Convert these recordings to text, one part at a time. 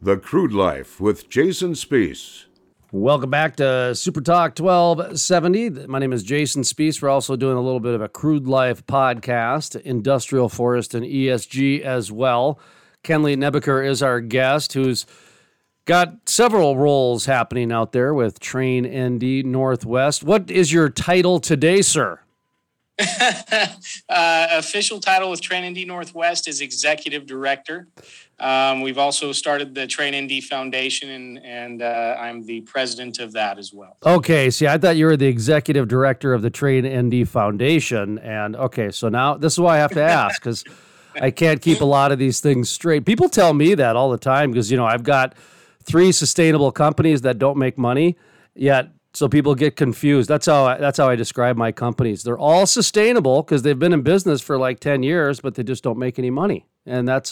The Crude Life with Jason Spiess. Welcome back to Super Talk 1270. My name is Jason Spiess. We're also doing a little bit of a Crude Life podcast, industrial forest and ESG as well. Kenley Nebeker is our guest, who's got several roles happening out there with Trane ND Northwest. What is your title today, sir? Official title with Trane ND Northwest is Executive Director. We've also started the Trane ND Foundation, and I'm the president of that as well. Okay, see, I thought you were the executive director of the Trane ND Foundation, and okay, so now this is why I have to ask, because I can't keep a lot of these things straight. People tell me that all the time, because, you know, I've got 3 sustainable companies that don't make money, yet so people get confused. That's how I describe my companies. They're all sustainable because they've been in business for like 10 years, but they just don't make any money, and that's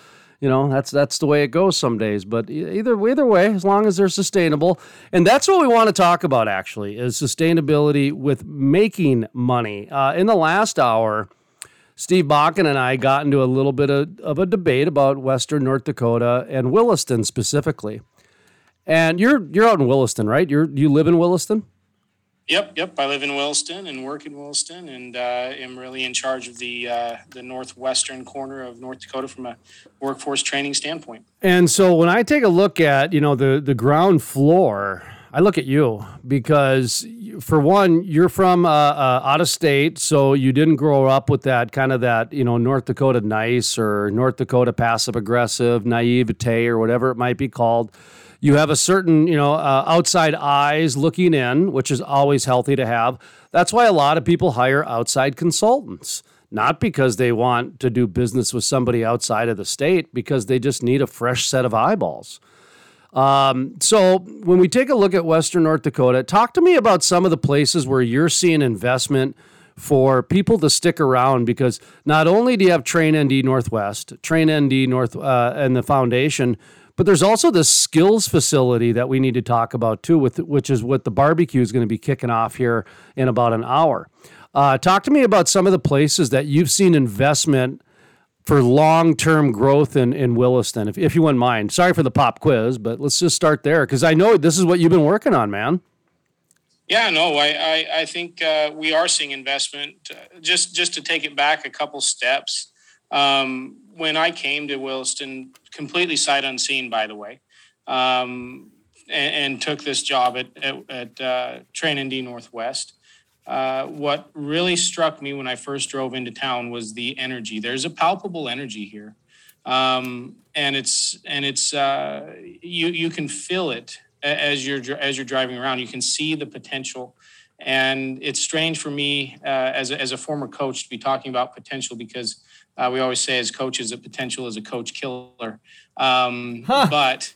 the way it goes some days. But either way, as long as they're sustainable. And that's what we want to talk about, actually, is sustainability with making money. In the last hour, Steve Bakken and I got into a little bit of a debate about Western North Dakota and Williston specifically. And you're out in Williston, right? You live in Williston? Yep. I live in Williston and work in Williston, and am really in charge of the northwestern corner of North Dakota from a workforce training standpoint. And so when I take a look at, the ground floor, I look at you because, for one, you're from out of state, so you didn't grow up with that kind of North Dakota nice or North Dakota passive aggressive naivete or whatever it might be called. You have a certain, outside eyes looking in, which is always healthy to have. That's why a lot of people hire outside consultants, not because they want to do business with somebody outside of the state, because they just need a fresh set of eyeballs. So when we take a look at Western North Dakota, talk to me about some of the places where you're seeing investment for people to stick around, because not only do you have Trane ND Northwest, Trane ND North, and the foundation, but there's also this skills facility that we need to talk about too, which is what the barbecue is going to be kicking off here in about an hour. Talk to me about some of the places that you've seen investment for long-term growth in Williston, if you wouldn't mind. Sorry for the pop quiz, but let's just start there, because I know this is what you've been working on, man. Yeah, no, I think we are seeing investment. Just to take it back a couple steps, when I came to Williston, completely sight unseen, by the way, and took this job at Trane ND Northwest, what really struck me when I first drove into town was the energy. There's a palpable energy here, and it's you can feel it as you're driving around. You can see the potential. And it's strange for me as a former coach to be talking about potential, because we always say as coaches that potential is a coach killer. But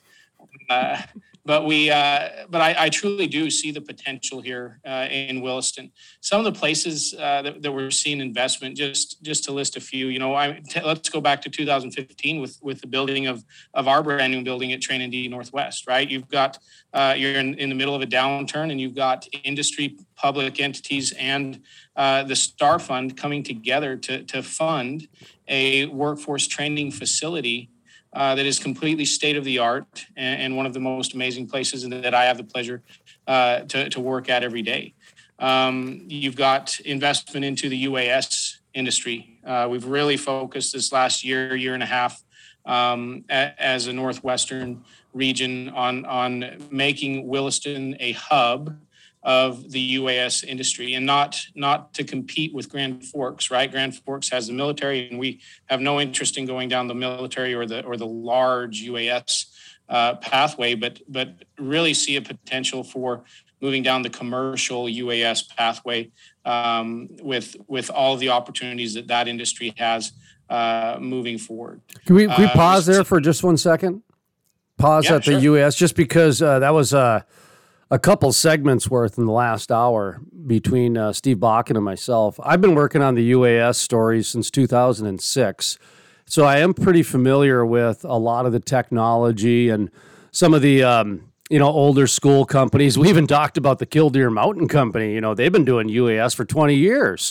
I truly do see the potential here in Williston. Some of the places that we're seeing investment, just to list a few, let's go back to 2015 with the building of our brand new building at Trane ND Northwest, right? You've got, you're in the middle of a downturn, and you've got industry, public entities, and the Star Fund coming together to fund a workforce training facility that is completely state-of-the-art and one of the most amazing places that I have the pleasure to work at every day. You've got investment into the UAS industry. We've really focused this last year and a half as a Northwestern region on making Williston a hub of the UAS industry, and not to compete with Grand Forks, right? Grand Forks has the military, and we have no interest in going down the military or the large UAS pathway, but really see a potential for moving down the commercial UAS pathway with all of the opportunities that industry has moving forward. Can we pause there for just 1 second? Pause at the UAS, just because that was a couple segments worth in the last hour between Steve Bakken and myself. I've been working on the UAS story since 2006, so I am pretty familiar with a lot of the technology and some of the older school companies. We even talked about the Killdeer Mountain Company. They've been doing UAS for 20 years.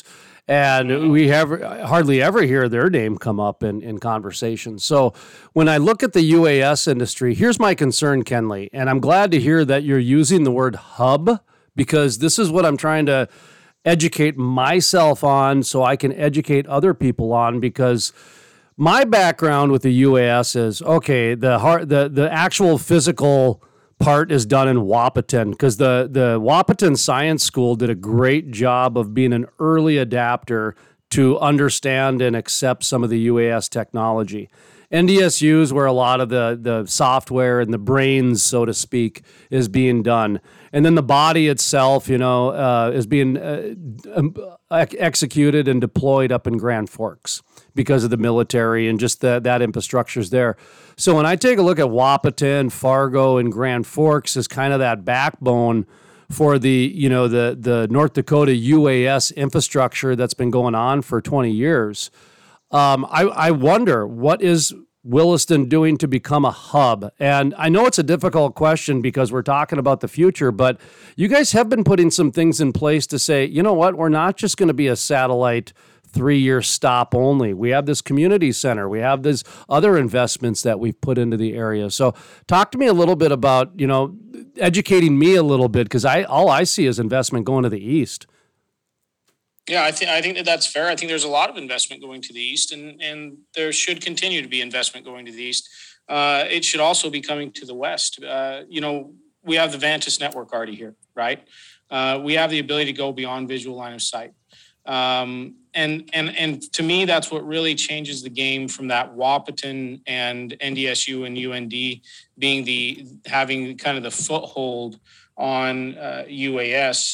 And we have hardly ever hear their name come up in conversations. So when I look at the UAS industry, here's my concern, Kenley, and I'm glad to hear that you're using the word hub, because this is what I'm trying to educate myself on so I can educate other people on, because my background with the UAS is, okay, the actual physical part is done in Wahpeton, because the Wahpeton Science School did a great job of being an early adapter to understand and accept some of the UAS technology. NDSU is where a lot of the software and the brains, so to speak, is being done. And then the body itself, is being executed and deployed up in Grand Forks because of the military and just that infrastructure's there. So when I take a look at Wahpeton, Fargo, and Grand Forks as kind of that backbone for the North Dakota UAS infrastructure that's been going on for 20 years, I wonder, what is Williston doing to become a hub? And I know it's a difficult question because we're talking about the future, but you guys have been putting some things in place to say, you know what, we're not just going to be a satellite 3-year stop only. We have this community center. We have these other investments that we've put into the area. So talk to me a little bit about, educating me a little bit, because all I see is investment going to the east. Yeah, I think that's fair. I think there's a lot of investment going to the east, and there should continue to be investment going to the east. It should also be coming to the west. We have the Vantis network already here, right? We have the ability to go beyond visual line of sight. And to me, that's what really changes the game from that Wahpeton and NDSU and UND having kind of the foothold on UAS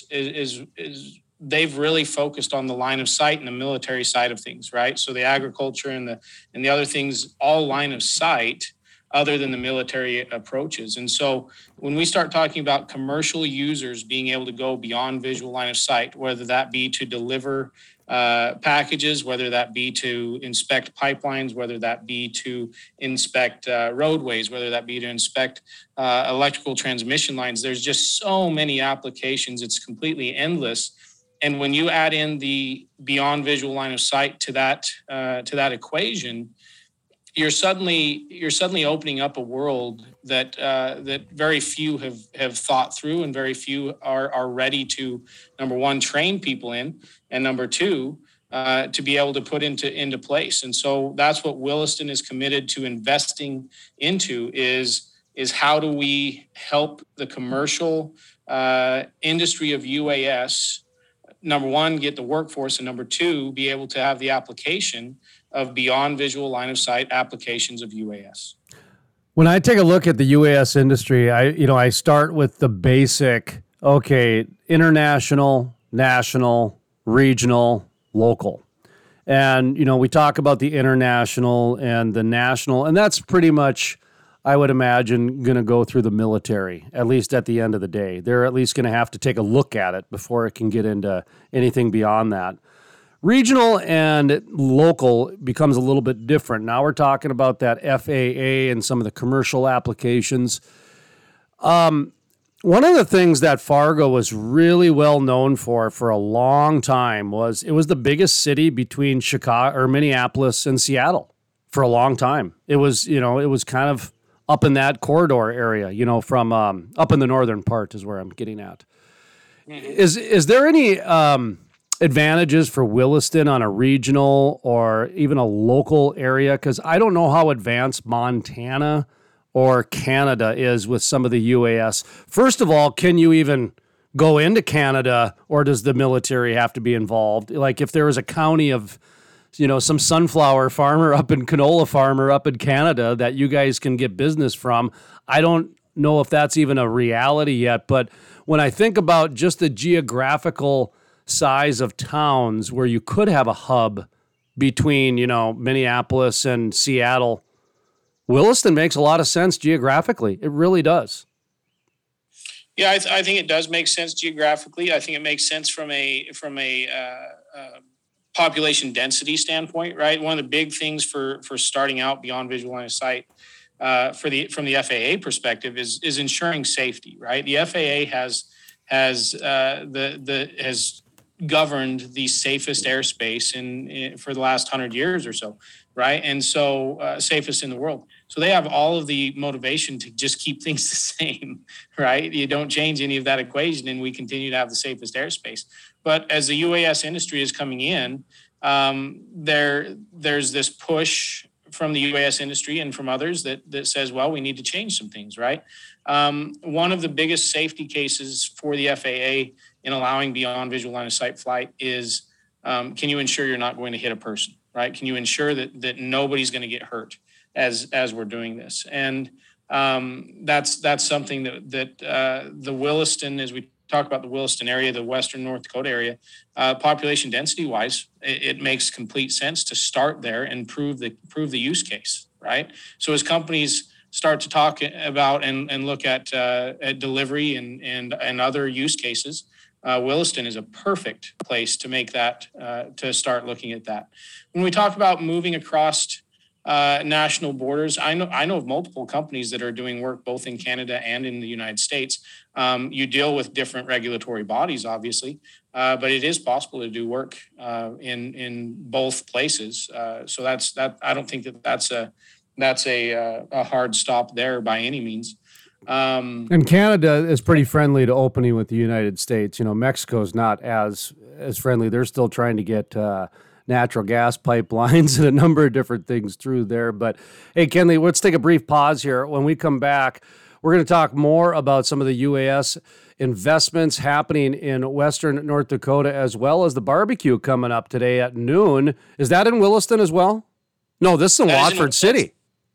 is they've really focused on the line of sight and the military side of things, right? So the agriculture and the other things, all line of sight, other than the military approaches. And so when we start talking about commercial users being able to go beyond visual line of sight, whether that be to deliver packages, whether that be to inspect pipelines, whether that be to inspect roadways, whether that be to inspect electrical transmission lines, there's just so many applications. It's completely endless. And when you add in the beyond visual line of sight to that equation, you're suddenly opening up a world that very few have thought through, and very few are ready to, number one, train people in, and number two, to be able to put into place. And so that's what Williston is committed to investing into is how do we help the commercial industry of UAS, number one, get the workforce, and number two, be able to have the application of beyond visual line of sight applications of UAS. When I take a look at the UAS industry, I start with the basic, international, national, regional, local. And, we talk about the international and the national, and that's pretty much, I would imagine, going to go through the military, at least at the end of the day. They're at least going to have to take a look at it before it can get into anything beyond that. Regional and local becomes a little bit different. Now we're talking about that FAA and some of the commercial applications. One of the things that Fargo was really well known for a long time was it was the biggest city between Chicago or Minneapolis and Seattle for a long time. It was kind of up in that corridor area, from up in the northern part is where I'm getting at. Is there any advantages for Williston on a regional or even a local area? Because I don't know how advanced Montana or Canada is with some of the UAS. First of all, can you even go into Canada, or does the military have to be involved? Like if there was a county of, some sunflower farmer up in canola farmer up in Canada that you guys can get business from, I don't know if that's even a reality yet. But when I think about just the geographical size of towns where you could have a hub between, Minneapolis and Seattle, Williston makes a lot of sense geographically. It really does. Yeah, I think it does make sense geographically. I think it makes sense from a population density standpoint, right? One of the big things for starting out beyond visual line of sight from the FAA perspective is ensuring safety, right? The FAA has governed the safest airspace for the last 100 years or so, right? And so safest in the world. So they have all of the motivation to just keep things the same, right? You don't change any of that equation and we continue to have the safest airspace. But as the UAS industry is coming in, there's this push from the UAS industry and from others that says, well, we need to change some things, right? One of the biggest safety cases for the FAA in allowing beyond visual line of sight flight is, can you ensure you're not going to hit a person, right? Can you ensure that nobody's going to get hurt as we're doing this? And that's something that the Williston, as we talk about the Williston area, the Western North Dakota area, population density wise, it makes complete sense to start there and prove the use case, right? So as companies start to talk about and look at delivery and other use cases, Williston is a perfect place to make that, to start looking at that. When we talk about moving across national borders, I know of multiple companies that are doing work both in Canada and in the United States. You deal with different regulatory bodies, obviously, but it is possible to do work in both places. So that. I don't think that's a hard stop there by any means. And Canada is pretty friendly to opening with the United States. Mexico's not as friendly. They're still trying to get natural gas pipelines and a number of different things through there. But hey, Kenley, let's take a brief pause here. When we come back, we're going to talk more about some of the UAS investments happening in Western North Dakota, as well as the barbecue coming up today at noon. Is that in Williston as well? No, this is in Watford City.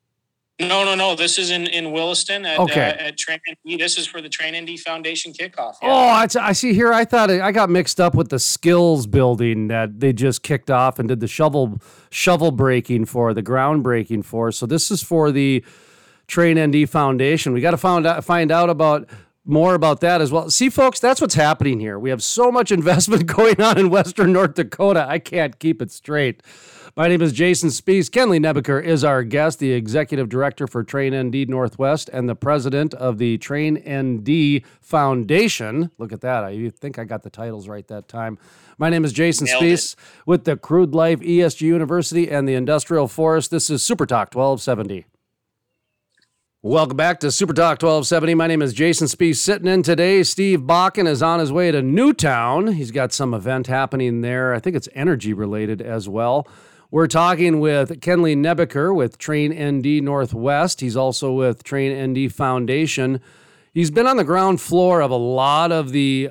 No. This is in Williston at Train ND. This is for the Train ND Foundation kickoff. Yeah. Oh, I see here. I thought I got mixed up with the skills building that they just kicked off and did the shovel breaking for, the groundbreaking for. So this is for the Train ND Foundation. We got to find out more about that as well. See, folks, that's what's happening here. We have so much investment going on in Western North Dakota. I can't keep it straight. My name is Jason Spiess. Kenley Nebeker is our guest, the executive director for Train ND Northwest and the president of the Train ND Foundation. Look at that. I think I got the titles right that time. My name is Jason Spiess with the Crude Life ESG University and the Industrial Forest. This is Super Talk 1270. Welcome back to Super Talk 1270. My name is Jason Spiess. Sitting in today, Steve Bakken is on his way to Newtown. He's got some event happening there. I think it's energy related as well. We're talking with Kenley Nebeker with Train ND Northwest. He's also with Train ND Foundation. He's been on the ground floor of a lot of the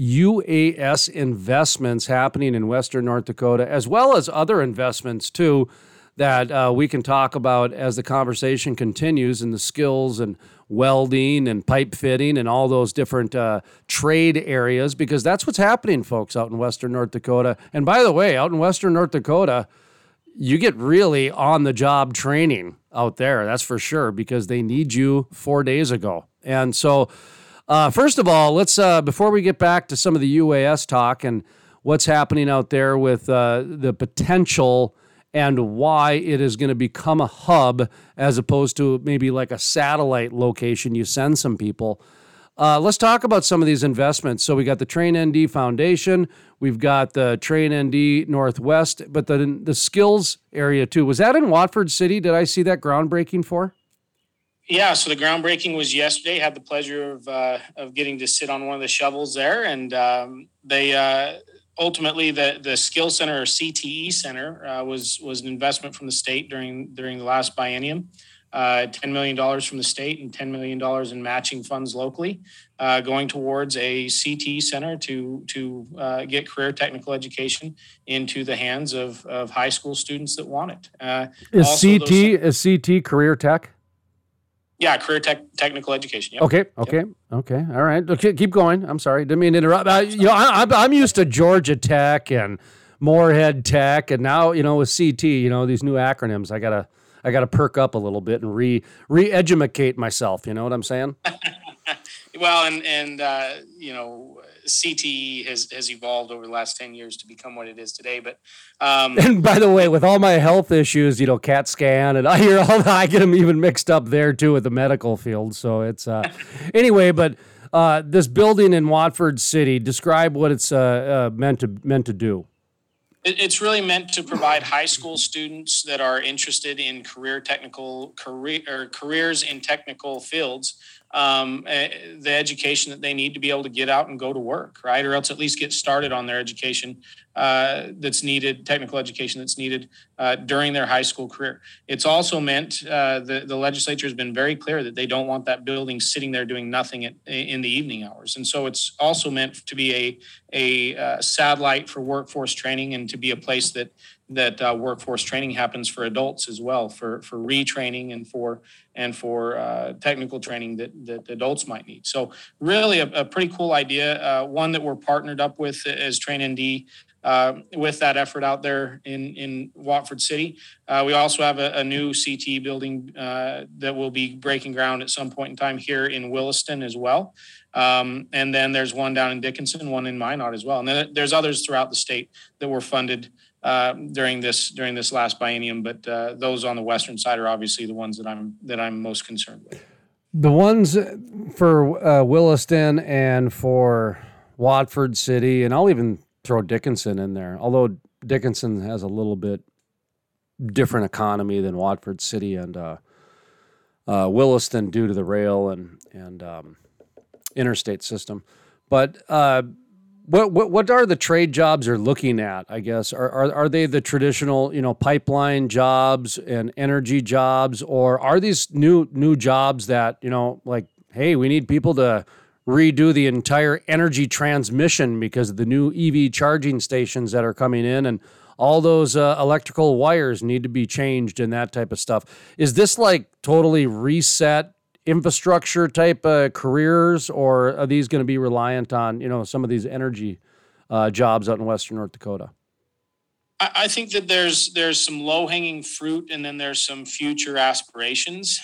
UAS investments happening in Western North Dakota, as well as other investments too, that we can talk about as the conversation continues in the skills and welding and pipe fitting and all those different trade areas, because that's what's happening, folks, out in Western North Dakota. And by the way, out in Western North Dakota, you get really on-the-job training out there, that's for sure, because they need you 4 days ago. And so, first of all, let's before we get back to some of the UAS talk and what's happening out there with the potential and why it is going to become a hub as opposed to maybe like a satellite location you send some people. Let's talk about some of these investments. So we got the Train ND Foundation, we've got the Train ND Northwest, but the skills area too. Was that in Watford City? Did I see that groundbreaking for? Yeah, so the groundbreaking was yesterday. Had the pleasure of getting to sit on one of the shovels there, and they ultimately the Skill Center or CTE Center was an investment from the state during the last biennium. $10 million from the state and $10 million in matching funds locally, going towards a CTE center to get career technical education into the hands of high school students that want it. Is CT career tech? Yeah, career technical education. Yep. Okay. All right. Okay, keep going. I'm sorry. Didn't mean to interrupt. I'm used to Georgia Tech and Moorhead Tech, and now with CT, these new acronyms. I gotta perk up a little bit and re-educate myself. You know what I'm saying? Well, and CTE has evolved over the last 10 years to become what it is today. But and by the way, with all my health issues, CAT scan, and I hear I get them even mixed up there too with the medical field. So it's anyway. But This building in Watford City, describe what it's meant to do. It's really meant to provide high school students that are interested in careers in technical fields, the education that they need to be able to get out and go to work, right? Or else at least get started on their education that's needed, technical education that's needed during their high school career. It's also meant, the legislature has been very clear that they don't want that building sitting there doing nothing in the evening hours. And so it's also meant to be a satellite for workforce training and to be a place that workforce training happens for adults as well, for retraining and for technical training that adults might need. So really a pretty cool idea, one that we're partnered up with as TrainND with that effort out there in Watford City. We also have a new CT building that will be breaking ground at some point in time here in Williston as well. And then there's one down in Dickinson, one in Minot as well. And then there's others throughout the state that were funded during this last biennium, but those on the western side are obviously the ones that I'm most concerned with. The ones for Williston and for Watford City, and I'll even throw Dickinson in there, although Dickinson has a little bit different economy than Watford City and Williston due to the rail and interstate system. But what are the trade jobs you're looking at, I guess? Are they the traditional, pipeline jobs and energy jobs, or are these new jobs that, like, hey, we need people to redo the entire energy transmission because of the new EV charging stations that are coming in and all those electrical wires need to be changed and that type of stuff. Is this like totally reset infrastructure type careers, or are these going to be reliant on, some of these energy jobs out in Western North Dakota? I think that there's some low hanging fruit and then there's some future aspirations.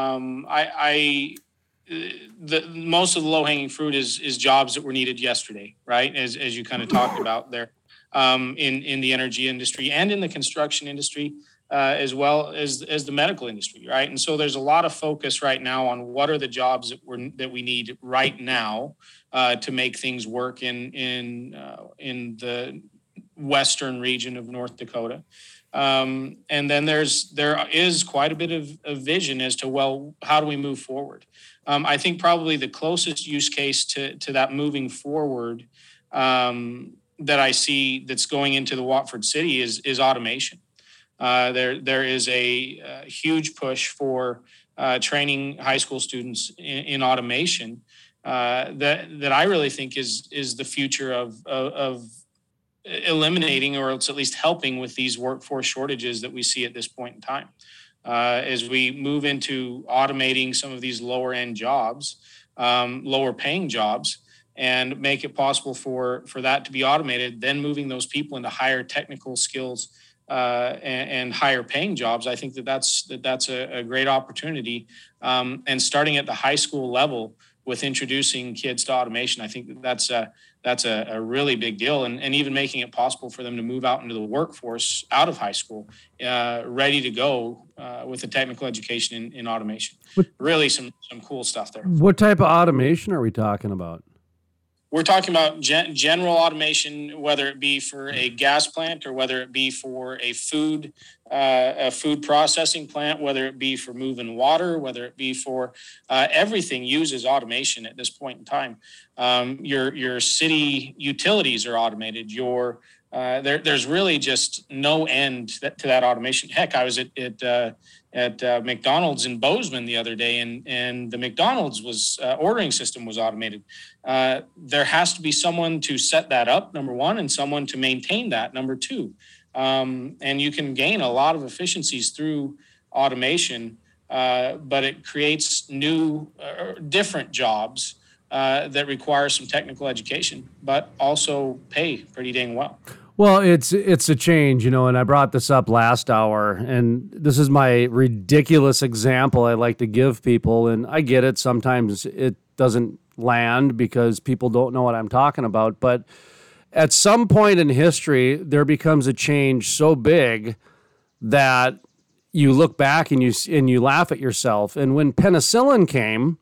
Most of the low hanging fruit is jobs that were needed yesterday, right? As you kind of talked about there, in the energy industry and in the construction industry, as well as the medical industry, right? And so there's a lot of focus right now on what are the jobs that we need right now to make things work in the western region of North Dakota. And then there is quite a bit of vision as to, well, how do we move forward? I think probably the closest use case to that moving forward that I see that's going into the Watford City is automation. There is a huge push for training high school students in automation that I really think is the future of eliminating, or else at least helping with these workforce shortages that we see at this point in time. As we move into automating some of these lower end jobs, lower paying jobs, and make it possible for that to be automated, then moving those people into higher technical skills and higher paying jobs, I think that's a great opportunity. And starting at the high school level with introducing kids to automation, I think that's a really big deal, and even making it possible for them to move out into the workforce out of high school, ready to go with a technical education in automation. Really some cool stuff there. What type of automation are we talking about? We're talking about general automation, whether it be for a gas plant or whether it be for a food processing plant, whether it be for moving water, whether it be for everything uses automation at this point in time. Your city utilities are automated. There's really just no end to that automation. Heck, I was at McDonald's in Bozeman the other day, and the McDonald's ordering system was automated. There has to be someone to set that up, number one, and someone to maintain that, number two. And you can gain a lot of efficiencies through automation, but it creates new, different jobs that require some technical education, but also pay pretty dang well. Well, it's a change, and I brought this up last hour, and this is my ridiculous example I like to give people, and I get it. Sometimes it doesn't land because people don't know what I'm talking about, but at some point in history, there becomes a change so big that you look back and you laugh at yourself. And when penicillin came,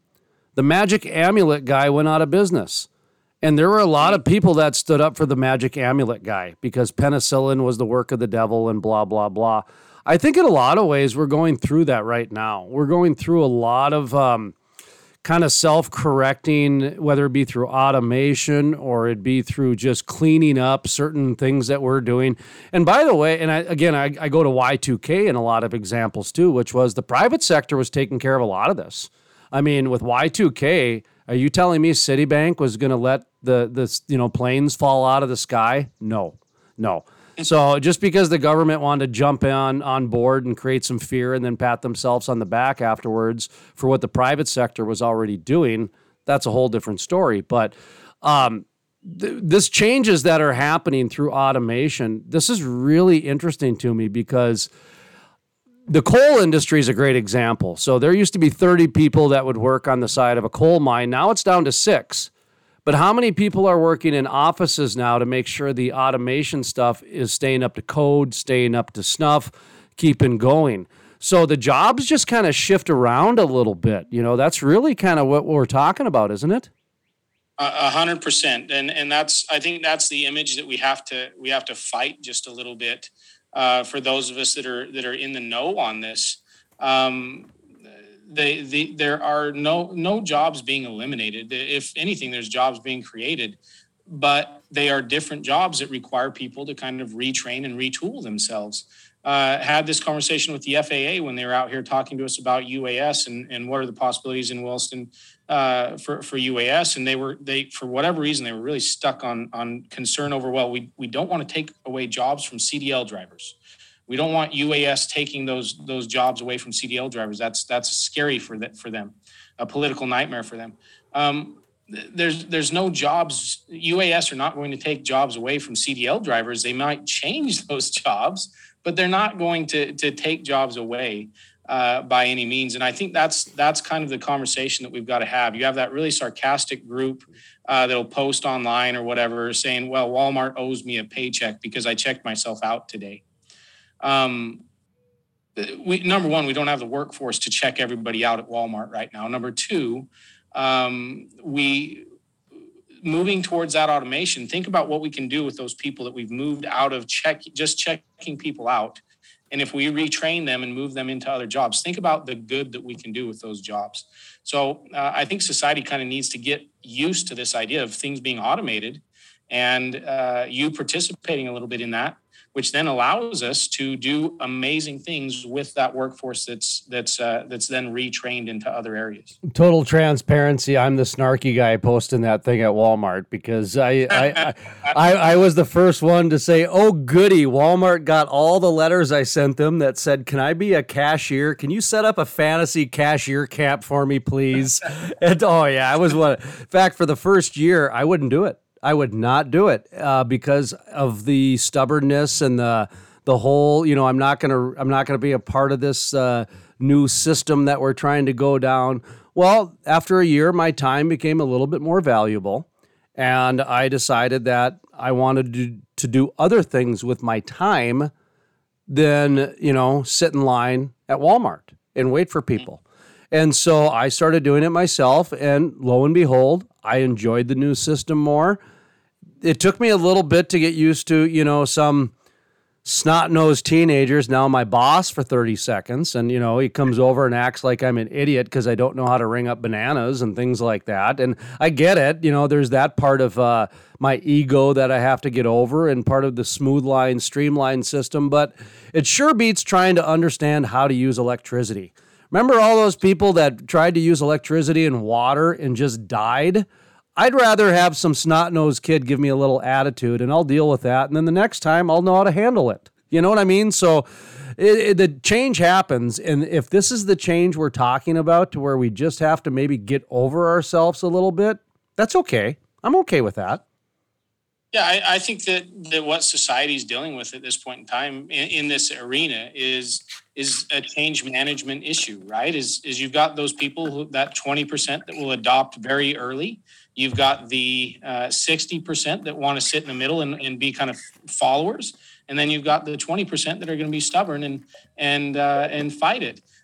The magic amulet guy went out of business. And there were a lot of people that stood up for the magic amulet guy because penicillin was the work of the devil and blah, blah, blah. I think in a lot of ways, we're going through that right now. We're going through a lot of kind of self-correcting, whether it be through automation or it be through just cleaning up certain things that we're doing. And by the way, and I go to Y2K in a lot of examples too, which was the private sector was taking care of a lot of this. I mean, with Y2K, are you telling me Citibank was going to let the planes fall out of the sky? No. So just because the government wanted to jump on board and create some fear and then pat themselves on the back afterwards for what the private sector was already doing, that's a whole different story. But this changes that are happening through automation, this is really interesting to me because the coal industry is a great example. So there used to be 30 people that would work on the side of a coal mine. Now it's down to 6. But how many people are working in offices now to make sure the automation stuff is staying up to code, staying up to snuff, keeping going? So the jobs just kind of shift around a little bit. That's really kind of what we're talking about, isn't it? 100%. And I think that's the image that we have to fight just a little bit for those of us that are in the know on this. There are no jobs being eliminated. If anything, there's jobs being created, but they are different jobs that require people to kind of retrain and retool themselves. Had this conversation with the FAA when they were out here talking to us about UAS and what are the possibilities in Williston for UAS. And they for whatever reason, they were really stuck on concern over, we don't want to take away jobs from CDL drivers. We don't want UAS taking those jobs away from CDL drivers. That's scary for them, a political nightmare for them. There's no jobs. UAS are not going to take jobs away from CDL drivers. They might change those jobs, but they're not going to take jobs away by any means. And I think that's kind of the conversation that we've got to have. You have that really sarcastic group that'll post online or whatever saying, well, Walmart owes me a paycheck because I checked myself out today. Number one, we don't have the workforce to check everybody out at Walmart right now. Number two, moving towards that automation, think about what we can do with those people that we've moved out of just checking people out. And if we retrain them and move them into other jobs, think about the good that we can do with those jobs. So I think society kind of needs to get used to this idea of things being automated and you participating a little bit in that, which then allows us to do amazing things with that workforce that's then retrained into other areas. Total transparency. I'm the snarky guy posting that thing at Walmart because I was the first one to say, oh, goody, Walmart got all the letters I sent them that said, can I be a cashier? Can you set up a fantasy cashier camp for me, please? And I was one. In fact, for the first year, I wouldn't do it. I would not do it because of the stubbornness and the whole, I'm not gonna be a part of this new system that we're trying to go down. Well, after a year, my time became a little bit more valuable, and I decided that I wanted to do other things with my time than sit in line at Walmart and wait for people. And so I started doing it myself, and lo and behold, I enjoyed the new system more. It took me a little bit to get used to, some snot-nosed teenagers, now my boss for 30 seconds. And, he comes over and acts like I'm an idiot because I don't know how to ring up bananas and things like that. And I get it. There's that part of my ego that I have to get over and part of the smooth line, streamlined system. But it sure beats trying to understand how to use electricity. Remember all those people that tried to use electricity and water and just died? I'd rather have some snot-nosed kid give me a little attitude, and I'll deal with that. And then the next time, I'll know how to handle it. You know what I mean? So the change happens. And if this is the change we're talking about to where we just have to maybe get over ourselves a little bit, that's okay. I'm okay with that. Yeah, I think that what society is dealing with at this point in time in this arena is a change management issue, right? Is you've got those people that 20% that will adopt very early. You've got the 60% that want to sit in the middle and be kind of followers, and then you've got the 20% that are going to be stubborn and fight it.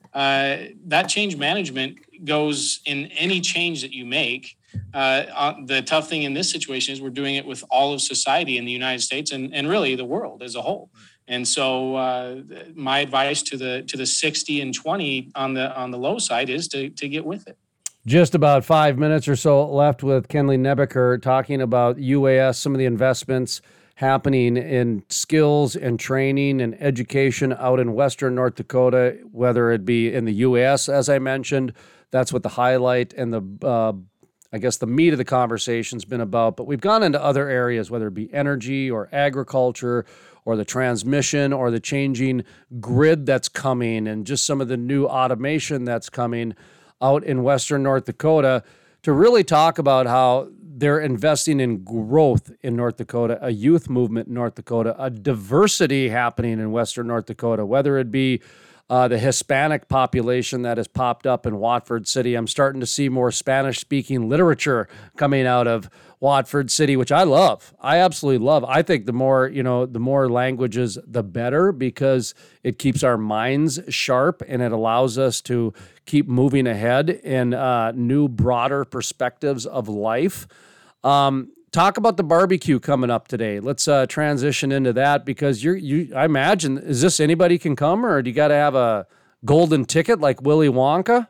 that change management goes in any change that you make. The tough thing in this situation is we're doing it with all of society in the United States and really the world as a whole. And so my advice to the 60 and 20 on the low side is to get with it. Just about 5 minutes or so left with Kenley Nebeker talking about UAS, some of the investments happening in skills and training and education out in Western North Dakota, whether it be in the UAS, as I mentioned. That's what the highlight and I guess the meat of the conversation's been about. But we've gone into other areas, whether it be energy or agriculture or the transmission or the changing grid that's coming and just some of the new automation that's coming out in Western North Dakota, to really talk about how they're investing in growth in North Dakota, a youth movement in North Dakota, a diversity happening in Western North Dakota, whether it be the Hispanic population that has popped up in Watford City. I'm starting to see more Spanish-speaking literature coming out of Watford City, which I love. I absolutely love. I think the more languages, the better, because it keeps our minds sharp and it allows us to keep moving ahead in new, broader perspectives of life. Talk about the barbecue coming up today. Let's transition into that, because I imagine, is this anybody can come, or do you got to have a golden ticket like Willy Wonka?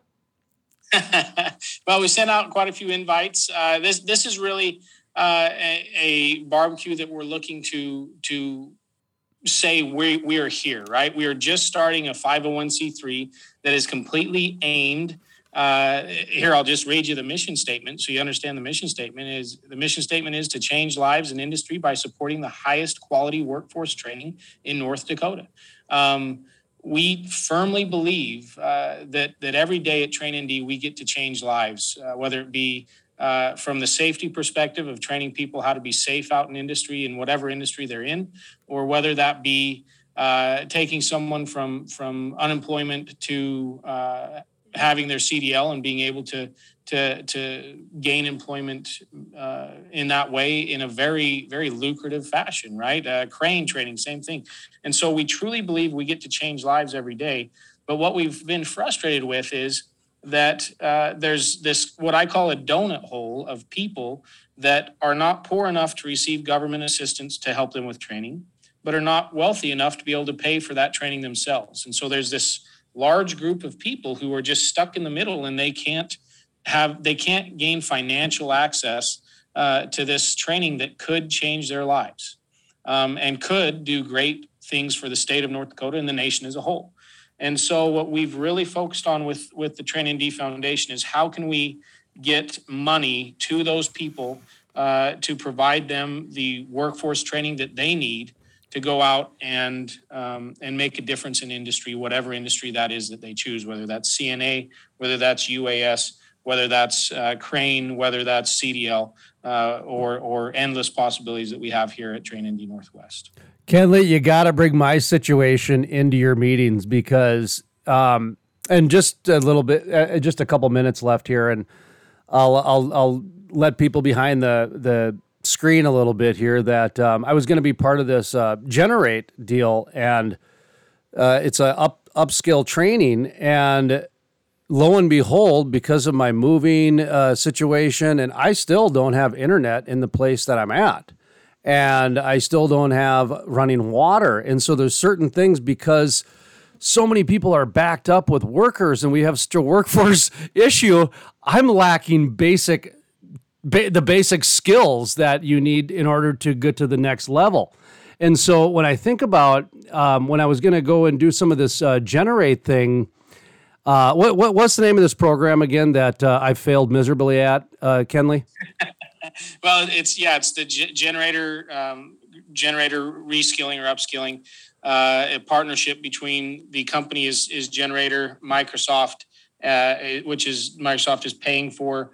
Well, we sent out quite a few invites. This is really a barbecue that we're looking to say we are here, right? We are just starting a 501c3 that is completely aimed. Here, I'll just read you the mission statement so you understand the mission statement is. The mission statement is to change lives in industry by supporting the highest quality workforce training in North Dakota. We firmly believe that every day at Train ND, we get to change lives, whether it be from the safety perspective of training people how to be safe out in industry, in whatever industry they're in, or whether that be taking someone from unemployment to having their CDL and being able to gain employment in that way in a very, very lucrative fashion, right? Crane training, same thing. And so we truly believe we get to change lives every day. But what we've been frustrated with is that there's this, what I call a donut hole of people that are not poor enough to receive government assistance to help them with training, but are not wealthy enough to be able to pay for that training themselves. And so there's this large group of people who are just stuck in the middle, and they can't gain financial access to this training that could change their lives and could do great things for the state of North Dakota and the nation as a whole. And so what we've really focused on with the Train ND Foundation is how can we get money to those people to provide them the workforce training that they need to go out and make a difference in industry, whatever industry that is that they choose, whether that's CNA, whether that's UAS, whether that's Crane, whether that's CDL, or endless possibilities that we have here at Train ND Northwest. Kenley, you got to bring my situation into your meetings, because, and just a little bit, just a couple minutes left here, and I'll let people behind the screen a little bit here that I was going to be part of this Generate deal, and it's a upskill training, and lo and behold, because of my moving situation, and I still don't have internet in the place that I'm at, and I still don't have running water, and so there's certain things, because so many people are backed up with workers and we have still workforce issue, I'm lacking the basic skills that you need in order to get to the next level. And so when I think about when I was going to go and do some of this Generate thing, what's the name of this program again that I failed miserably at, Kenley? Well, it's the generator reskilling or upskilling, a partnership between the company is Generator, Microsoft, which is Microsoft is paying for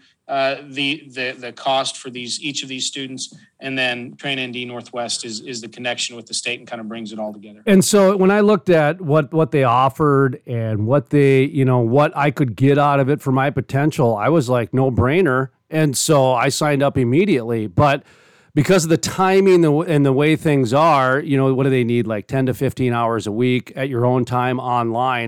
the cost for each of these students, and then Train ND Northwest is the connection with the state and kind of brings it all together. And so when I looked at what they offered and what I could get out of it for my potential, I was like, no brainer. And so I signed up immediately. But because of the timing and the way things are, what do they need? Like 10 to 15 hours a week at your own time online.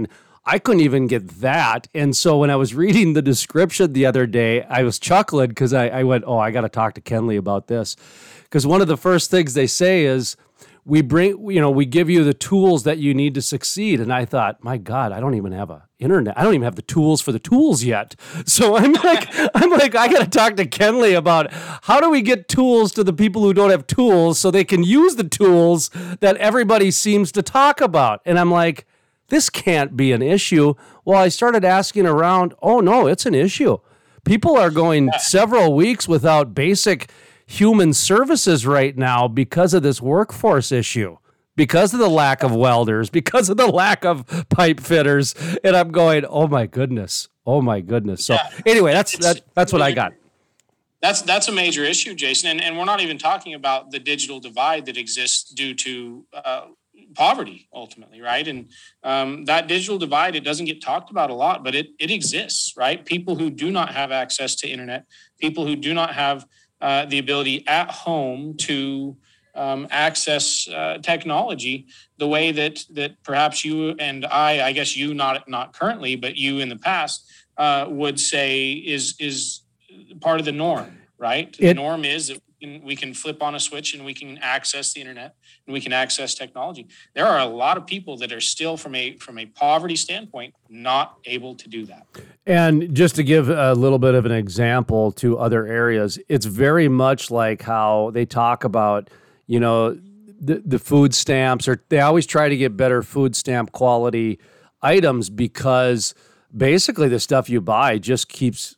I couldn't even get that. And so when I was reading the description the other day, I was chuckling because I went, oh, I got to talk to Kenley about this. Because one of the first things they say is, we give you the tools that you need to succeed. And I thought, my God, I don't even have an internet. I don't even have the tools for the tools yet. So I'm like, I got to talk to Kenley about how do we get tools to the people who don't have tools so they can use the tools that everybody seems to talk about. And I'm like, this can't be an issue. Well, I started asking around. Oh no, it's an issue. People are going several weeks without basic human services right now because of this workforce issue, because of the lack of welders, because of the lack of pipe fitters. And I'm going, oh my goodness. So anyway, that's what I got. That's a major issue, Jason. And we're not even talking about the digital divide that exists due to poverty ultimately, right? And that digital divide, it doesn't get talked about a lot, but it exists, right? People who do not have access to internet, people who do not have the ability at home to access technology the way that perhaps you and I guess you not currently, but you in the past would say is part of the norm, right? The norm is that we can flip on a switch and we can access the internet and we can access technology. There are a lot of people that are still from a poverty standpoint not able to do that. And just to give a little bit of an example to other areas, it's very much like how they talk about, the food stamps, or they always try to get better food stamp quality items because basically the stuff you buy just keeps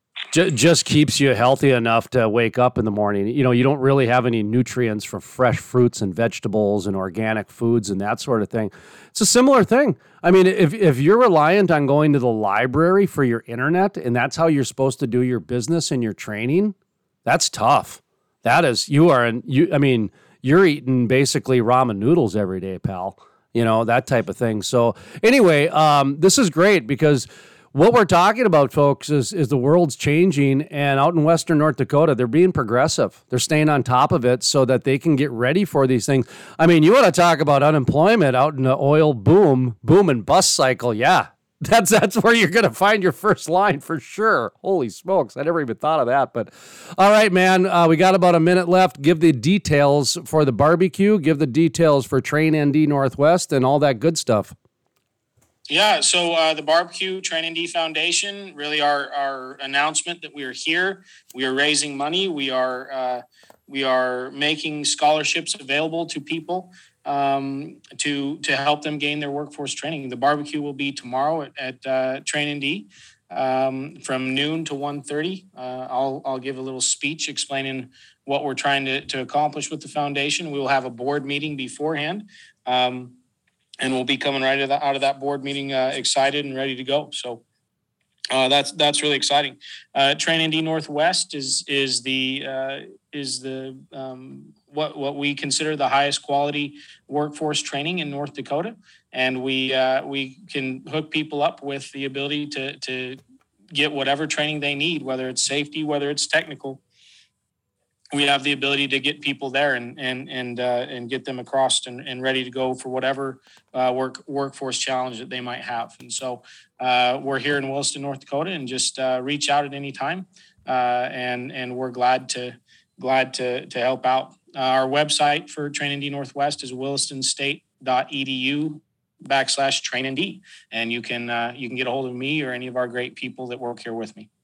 you healthy enough to wake up in the morning. You don't really have any nutrients from fresh fruits and vegetables and organic foods and that sort of thing. It's a similar thing. I mean, if you're reliant on going to the library for your internet and that's how you're supposed to do your business and your training, that's tough. That is, you're eating basically ramen noodles every day, pal. That type of thing. So anyway, this is great because what we're talking about, folks, is the world's changing, and out in Western North Dakota, they're being progressive. They're staying on top of it so that they can get ready for these things. I mean, you want to talk about unemployment out in the oil boom and bust cycle. Yeah, that's where you're going to find your first line for sure. Holy smokes, I never even thought of that. But all right, man, we got about a minute left. Give the details for the barbecue. Give the details for Train ND Northwest and all that good stuff. Yeah, so the Barbecue Train ND Foundation, really our announcement that we are here. We are raising money. We are making scholarships available to people to help them gain their workforce training. The barbecue will be tomorrow at Train ND from noon to 1:30. I'll give a little speech explaining what we're trying to accomplish with the foundation. We will have a board meeting beforehand. And we'll be coming right out of that board meeting excited and ready to go. So that's really exciting. Train ND Northwest is the what we consider the highest quality workforce training in North Dakota, and we can hook people up with the ability to get whatever training they need, whether it's safety, whether it's technical. We have the ability to get people there and get them across and ready to go for whatever workforce challenge that they might have. And so we're here in Williston, North Dakota, and just reach out at any time. And we're glad to help out. Our website for Train ND Northwest is willistonstate.edu/TrainND, and you can get a hold of me or any of our great people that work here with me.